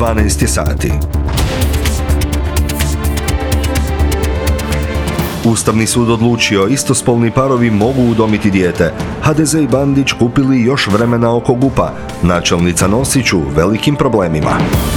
12 sati. Ustavni sud odlučio, istospolni parovi mogu udomiti dijete. HDZ i Bandić kupili još vremena oko GUP-a. Načelnica Nosić u velikim problemima.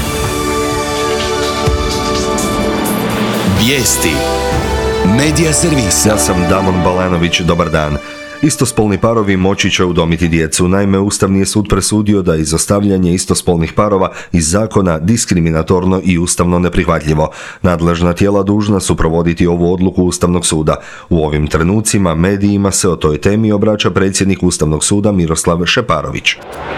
Vijesti. Medija servis. Ja sam Damon Balanović, dobar dan. Istospolni parovi moći će udomiti djecu. Naime, Ustavni je sud presudio da je izostavljanje istospolnih parova iz zakona diskriminatorno i ustavno neprihvatljivo. Nadležna tijela dužna su provoditi ovu odluku Ustavnog suda. U ovim trenucima medijima se o toj temi obraća predsjednik Ustavnog suda Miroslav Šeparović.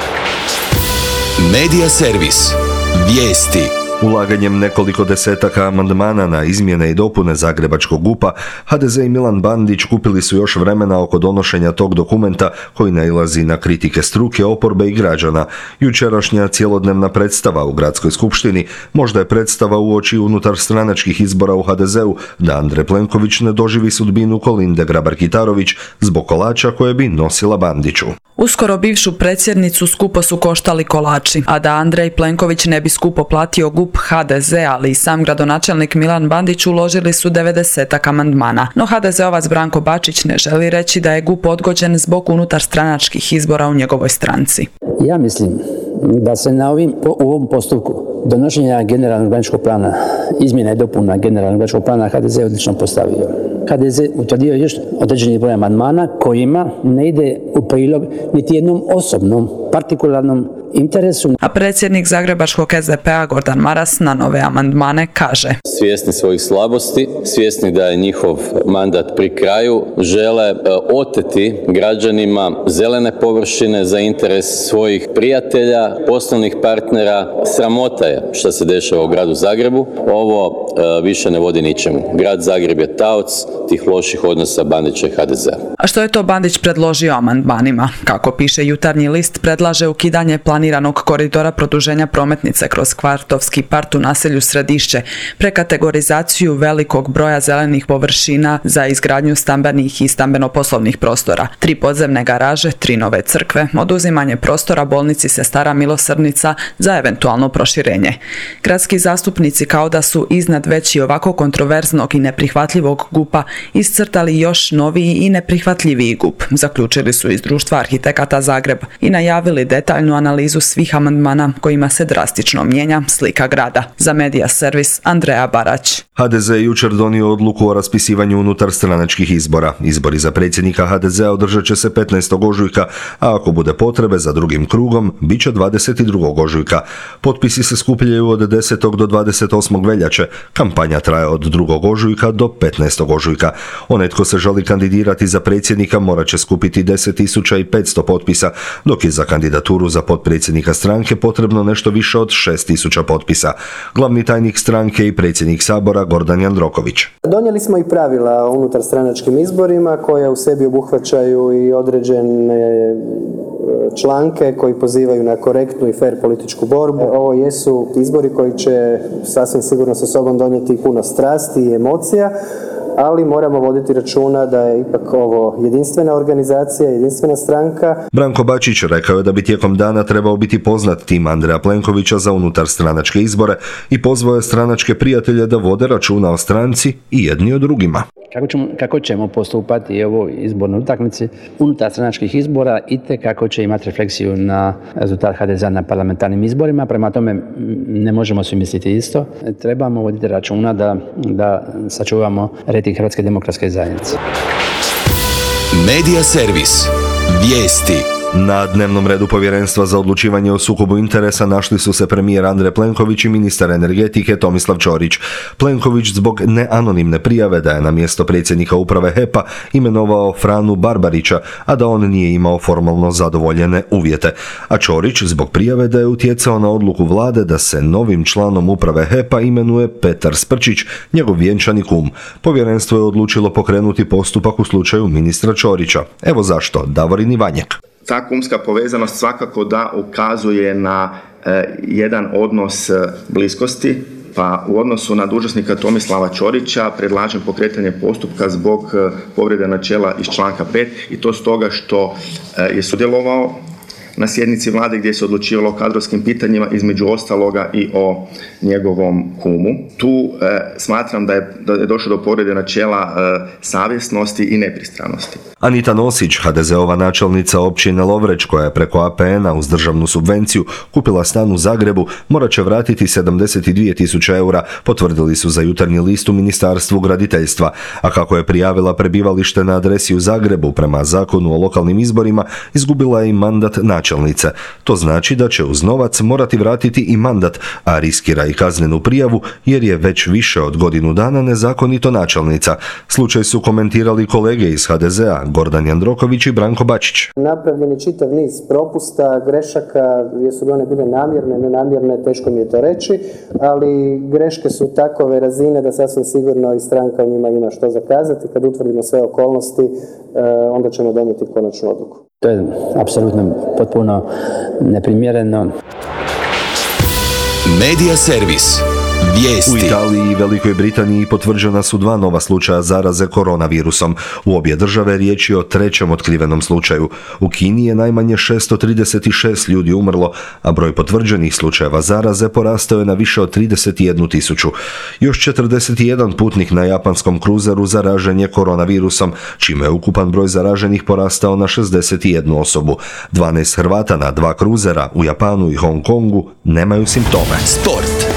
Medija servis. Vijesti. Ulaganjem nekoliko desetaka amandmana na izmjene i dopune zagrebačkog GUP-a, HDZ i Milan Bandić kupili su još vremena oko donošenja tog dokumenta koji nailazi na kritike struke, oporbe i građana. Jučerašnja cjelodnevna predstava u Gradskoj skupštini možda je predstava uoči unutar stranačkih izbora u HDZ-u da Andrej Plenković ne doživi sudbinu Kolinde Grabar-Kitarović zbog kolača koje bi nosila Bandiću. Uskoro bivšu predsjednicu skupo su koštali kolači, a da Andrej Plenković ne bi skupo platio GUP HDZ, ali i sam gradonačelnik Milan Bandić uložili su 90 amandmana. No HDZ-ovac Branko Bačić ne želi reći da je GUP odgođen zbog unutar stranačkih izbora u njegovoj stranci. Ja mislim da se u ovom postupku donošenja generalnog urbanističkog plana, izmjena i dopuna generalnog urbanističkog plana HDZ je odlično postavio. HDZ utvrdio još određeni broj amandmana kojima ne ide u prilog niti jednom osobnom, partikularnom interesu. A predsjednik zagrebačkog SDP-a Gordan Maras na nove amandmane kaže: svjesni svojih slabosti, svjesni da je njihov mandat pri kraju, žele oteti građanima zelene površine za interes svojih prijatelja, poslovnih partnera. Sramota je što se dešava u gradu Zagrebu. Ovo više ne vodi ničemu. Grad Zagreb je taoc tih loših odnosa Bandića i HDZ-a. A što je to Bandić predložio amandmanima? Kako piše Jutarnji list, predlaže ukidanje planiranog koridora produženja prometnice kroz Kvartovski part u naselju Središće, prekategorizaciju velikog broja zelenih površina za izgradnju stambenih i stambeno-poslovnih prostora, 3 podzemne garaže, 3 nove crkve, oduzimanje prostora bolnici Sestara Milosrdnica za eventualno proširenje. Gradski zastupnici kao da su iznad već i ovako kontroverznog i neprihvatljivog GUP-a iscrtali još noviji i neprihvatljiviji GUP, zaključili su iz Društva arhitekata Zagreb i najavili detaljnu analizu svih amandmana kojima se drastično mijenja slika grada. Za Medija servis Andreja Barać. HDZ je jučer donio odluku o raspisivanju unutar stranačkih izbora. Izbori za predsjednika HDZ-a održat će se 15. ožujka, a ako bude potrebe za drugim krugom, bit će 22. ožujka. Potpisi se skupljaju od 10. do 28. veljače. Kampanja traje od 2. ožujka do 15. ožujka. Onaj tko se želi kandidirati za predsjednika morat će skupiti 10.500 potpisa, dok je za kandidaturu za potpredsjednika stranke potrebno nešto više od 6.000 potpisa. Glavni tajnik stranke i predsjednik Sabora Gordan Jandroković. Donijeli smo i pravila o unutar stranačkim izborima koja u sebi obuhvaćaju i određene članke koji pozivaju na korektnu i fer političku borbu. Ovo jesu izbori koji će sasvim sigurno sa sobom donijeti puno strasti i emocija, ali moramo voditi računa da je ipak ovo jedinstvena organizacija, jedinstvena stranka. Branko Bačić rekao je da bi tijekom dana trebao biti poznat tim Andreja Plenkovića za unutar stranačke izbore i pozvao je stranačke prijatelje da vode računa o stranci i jedni o drugima. Kako ćemo postupati u ovoj izbornoj utakmici unutar stranačkih izbora itekako će imati refleksiju na rezultat HDZ-a na parlamentarnim izborima, prema tome ne možemo svi misliti isto. Trebamo voditi računa da sačuvamo rejting Hrvatske demokratske zajednice. Medija servis. Vijesti. Na dnevnom redu Povjerenstva za odlučivanje o sukobu interesa našli su se premijer Andrej Plenković i ministar energetike Tomislav Ćorić. Plenković zbog neanonimne prijave da je na mjesto predsjednika uprave HEP-a imenovao Franu Barbarića, a da on nije imao formalno zadovoljene uvjete. A Ćorić zbog prijave da je utjecao na odluku vlade da se novim članom uprave HEP-a imenuje Petar Sprčić, njegov vjenčani kum. Povjerenstvo je odlučilo pokrenuti postupak u slučaju ministra Ćorića. Evo zašto, Davorin Ivanjek. Ta kumska povezanost svakako da ukazuje na jedan odnos bliskosti, pa u odnosu na dužnosnika Tomislava Ćorića predlažem pokretanje postupka zbog povrede načela iz članka 5 i to stoga što je sudjelovao na sjednici vlade gdje se odlučivalo o kadrovskim pitanjima, između ostaloga i o njegovom kumu. Tu smatram da je došlo do povrede načela savjesnosti i nepristranosti. Anita Nosić, HDZ-ova načelnica općine Lovreć, koja je preko APN-a uz državnu subvenciju kupila stan u Zagrebu, morat će vratiti 72.000 eura, potvrdili su za Jutarnji list u Ministarstvu graditeljstva. A kako je prijavila prebivalište na adresi u Zagrebu prema Zakonu o lokalnim izborima, izgubila je i mandat načelnice. To znači da će uz novac morati vratiti i mandat, a riskira i kaznenu prijavu jer je već više od godinu dana nezakonito načelnica. Slučaj su komentirali kolege iz HDZ-a Gordan Jandroković i Branko Bačić. Napravljen je čitav niz propusta, grešaka, jesu li one bile namjerne, nenamjerne, teško mi je to reći, ali greške su takove razine da sasvim sigurno i stranka u njima ima što zakazati. Kad utvrdimo sve okolnosti, onda ćemo donijeti konačnu odluku. To je apsolutno potpuno neprimjereno. Medija servis. Vijesti. U Italiji i Velikoj Britaniji potvrđena su 2 nova slučaja zaraze koronavirusom. U obje države riječ je o 3. otkrivenom slučaju. U Kini je najmanje 636 ljudi umrlo, a broj potvrđenih slučajeva zaraze porastao je na više od 31.000. Još 41 putnik na japanskom kruzeru zaražen je koronavirusom, čime je ukupan broj zaraženih porastao na 61 osobu. 12 Hrvata na 2 kruzera u Japanu i Hong Kongu nemaju simptome. Sport.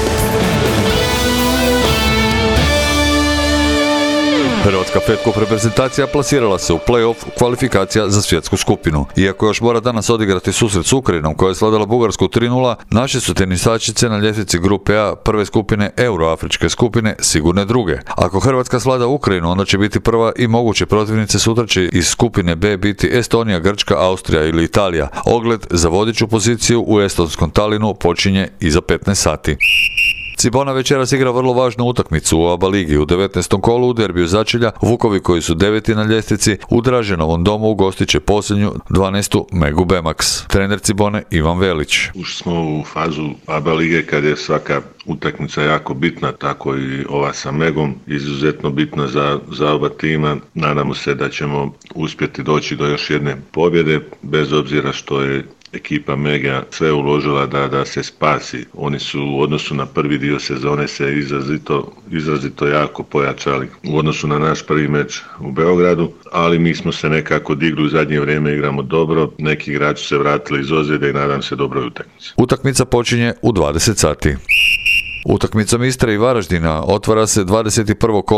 Hrvatska Fed-Cup reprezentacija plasirala se u play-off kvalifikacija za svjetsku skupinu. Iako još mora danas odigrati susret s Ukrajinom koja je slavila Bugarsku 3:0, naše su tenisačice na ljestvici grupe A prve skupine Euroafričke skupine sigurne druge. Ako Hrvatska svlada Ukrajinu, onda će biti prva i moguće protivnice sutra će iz skupine B biti Estonija, Grčka, Austrija ili Italija. Ogled za vodeću poziciju u estonskom Talinu počinje iza 15 sati. Cibona večeras igra vrlo važnu utakmicu u ABA ligi. U 19. kolu u derbiju začelja Vukovi koji su 9. na ljestvici u Draženovom domu ugostit će posljednju 12. Megu Bemax. Trener Cibone Ivan Velić. Ušli smo u fazu ABA lige kad je svaka utakmica jako bitna, tako i ova sa Megom, izuzetno bitna za oba tima. Nadamo se da ćemo uspjeti doći do još jedne pobjede, bez obzira što je ekipa Mega sve uložila da se spasi. Oni su u odnosu na prvi dio sezone se izrazito jako pojačali u odnosu na naš prvi meč u Beogradu, ali mi smo se nekako digli u zadnje vrijeme, igramo dobro, neki igrači se vratili iz ozljede i nadam se dobroj utakmici. Utakmica počinje u 20 sati. Utakmicom Istre i Varaždina otvara se 21. kolo